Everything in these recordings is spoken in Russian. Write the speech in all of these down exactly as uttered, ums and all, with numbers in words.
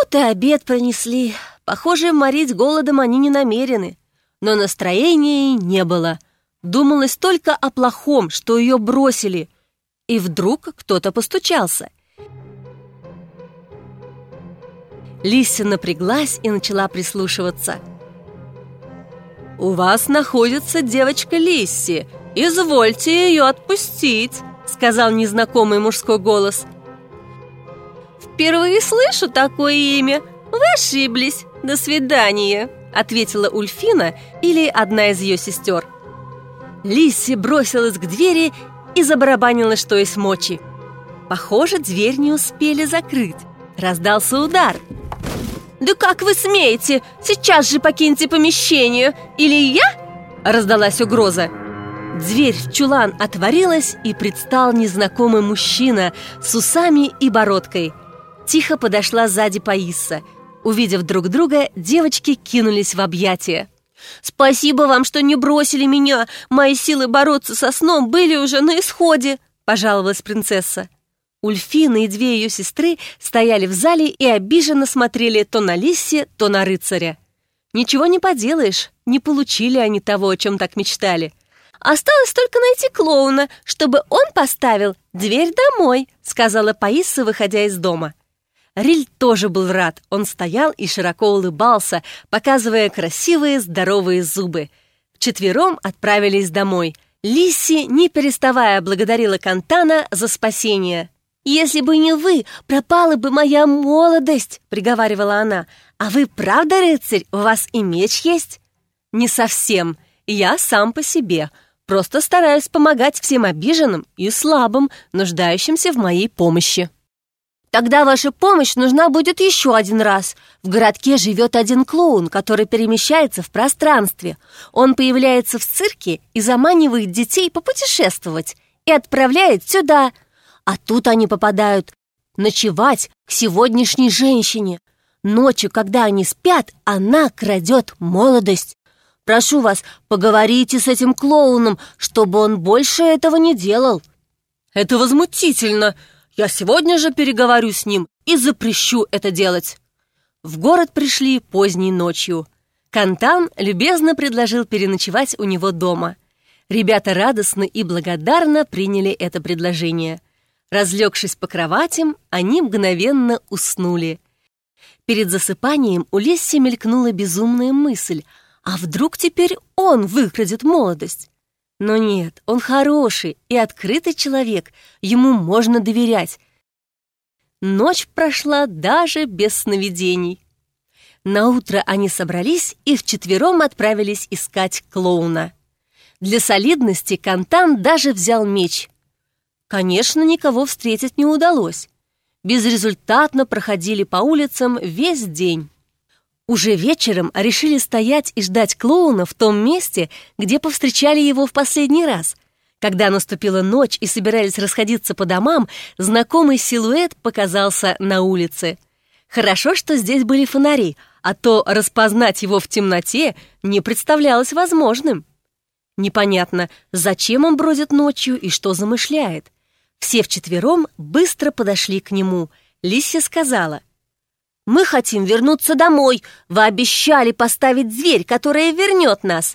Вот и обед принесли. Похоже, морить голодом они не намерены. Но настроения не было. Думалось только о плохом, что ее бросили. И вдруг кто-то постучался. Лисси напряглась и начала прислушиваться. «У вас находится девочка Лисси. Извольте ее отпустить», — сказал незнакомый мужской голос. «Впервые слышу такое имя. Вы ошиблись. До свидания», — ответила Ульфина или одна из ее сестер. Лисси бросилась к двери и забарабанила, что есть мочи. Похоже, дверь не успели закрыть. Раздался удар. «Да как вы смеете? Сейчас же покиньте помещение! Или я?» — раздалась угроза. Дверь в чулан отворилась, и предстал незнакомый мужчина с усами и бородкой. Тихо подошла сзади Паисса. Увидев друг друга, девочки кинулись в объятия. «Спасибо вам, что не бросили меня! Мои силы бороться со сном были уже на исходе!» — пожаловалась принцесса. Ульфина и две ее сестры стояли в зале и обиженно смотрели то на Лисси, то на рыцаря. Ничего не поделаешь, не получили они того, о чем так мечтали. «Осталось только найти клоуна, чтобы он поставил дверь домой», — сказала Паисса, выходя из дома. Риль тоже был рад. Он стоял и широко улыбался, показывая красивые здоровые зубы. Вчетвером отправились домой. Лисси, не переставая, благодарила Кантана за спасение. «Если бы не вы, пропала бы моя молодость», — приговаривала она. «А вы правда, рыцарь? У вас и меч есть?» «Не совсем. Я сам по себе. Просто стараюсь помогать всем обиженным и слабым, нуждающимся в моей помощи». «Тогда ваша помощь нужна будет еще один раз. В городке живет один клоун, который перемещается в пространстве. Он появляется в цирке и заманивает детей попутешествовать и отправляет сюда. А тут они попадают ночевать к сегодняшней женщине. Ночью, когда они спят, она крадет молодость. Прошу вас, поговорите с этим клоуном, чтобы он больше этого не делал». «Это возмутительно! Я сегодня же переговорю с ним и запрещу это делать». В город пришли поздней ночью. Кантан любезно предложил переночевать у него дома. Ребята радостно и благодарно приняли это предложение. Разлегшись по кроватям, они мгновенно уснули. Перед засыпанием у Лисси мелькнула безумная мысль: а вдруг теперь он выкрадет молодость? Но нет, он хороший и открытый человек, ему можно доверять. Ночь прошла даже без сновидений. Наутро они собрались и вчетвером отправились искать клоуна. Для солидности Кантан даже взял меч. Конечно, никого встретить не удалось. Безрезультатно проходили по улицам весь день. Уже вечером решили стоять и ждать клоуна в том месте, где повстречали его в последний раз. Когда наступила ночь и собирались расходиться по домам, знакомый силуэт показался на улице. Хорошо, что здесь были фонари, а то распознать его в темноте не представлялось возможным. Непонятно, зачем он бродит ночью и что замышляет. Все вчетвером быстро подошли к нему. Лисси сказала: «Мы хотим вернуться домой. Вы обещали поставить дверь, которая вернет нас».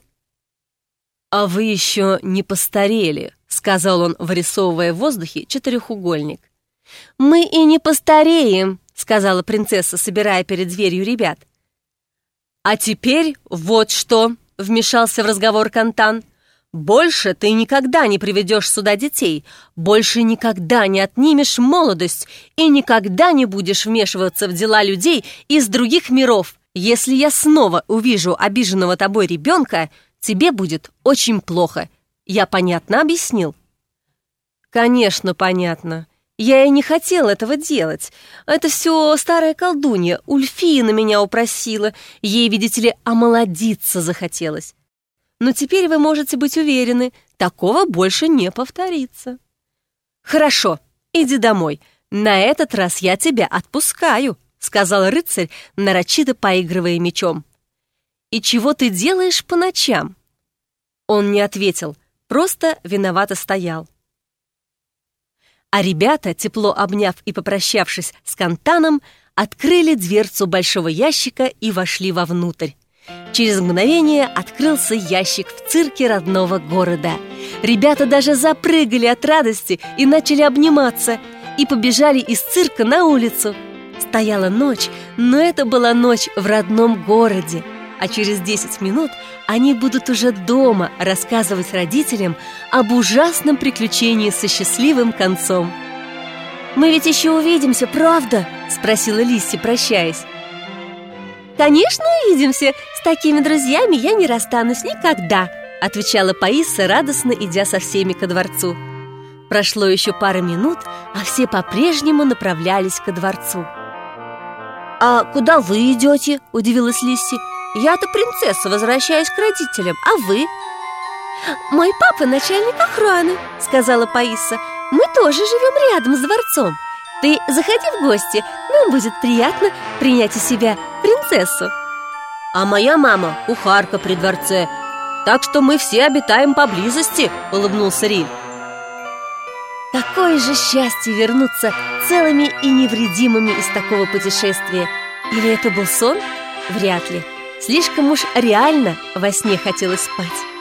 «А вы еще не постарели», — сказал он, вырисовывая в воздухе четырехугольник. «Мы и не постареем», — сказала принцесса, собирая перед дверью ребят. «А теперь вот что», — вмешался в разговор Кантан. «Больше ты никогда не приведешь сюда детей, больше никогда не отнимешь молодость и никогда не будешь вмешиваться в дела людей из других миров. Если я снова увижу обиженного тобой ребенка, тебе будет очень плохо. Я понятно объяснил?» «Конечно, понятно. Я и не хотел этого делать. Это все старая колдунья. Ульфина меня упросила. Ей, видите ли, омолодиться захотелось. Но теперь вы можете быть уверены, такого больше не повторится». «Хорошо, иди домой. На этот раз я тебя отпускаю», — сказал рыцарь, нарочито поигрывая мечом. «И чего ты делаешь по ночам?» Он не ответил, просто виновато стоял. А ребята, тепло обняв и попрощавшись с Кантаном, открыли дверцу большого ящика и вошли вовнутрь. Через мгновение открылся ящик в цирке родного города. Ребята даже запрыгали от радости и начали обниматься, и побежали из цирка на улицу. Стояла ночь, но это была ночь в родном городе. А через десять минут они будут уже дома рассказывать родителям об ужасном приключении со счастливым концом. «Мы ведь еще увидимся, правда?» – спросила Лисси, прощаясь. «Конечно, увидимся! С такими друзьями я не расстанусь никогда!» – отвечала Паиса, радостно идя со всеми ко дворцу. Прошло еще пара минут, а все по-прежнему направлялись ко дворцу. «А куда вы идете?» – удивилась Лисси. «Я-то принцесса, возвращаюсь к родителям, а вы?» «Мой папа начальник охраны», – сказала Паиса. «Мы тоже живем рядом с дворцом. Ты заходи в гости, нам будет приятно принять у себя принцессу». «А моя мама – кухарка при дворце, так что мы все обитаем поблизости», – улыбнулся Риль. Какое же счастье вернуться целыми и невредимыми из такого путешествия! Или это был сон? Вряд ли. Слишком уж реально во сне хотелось спать.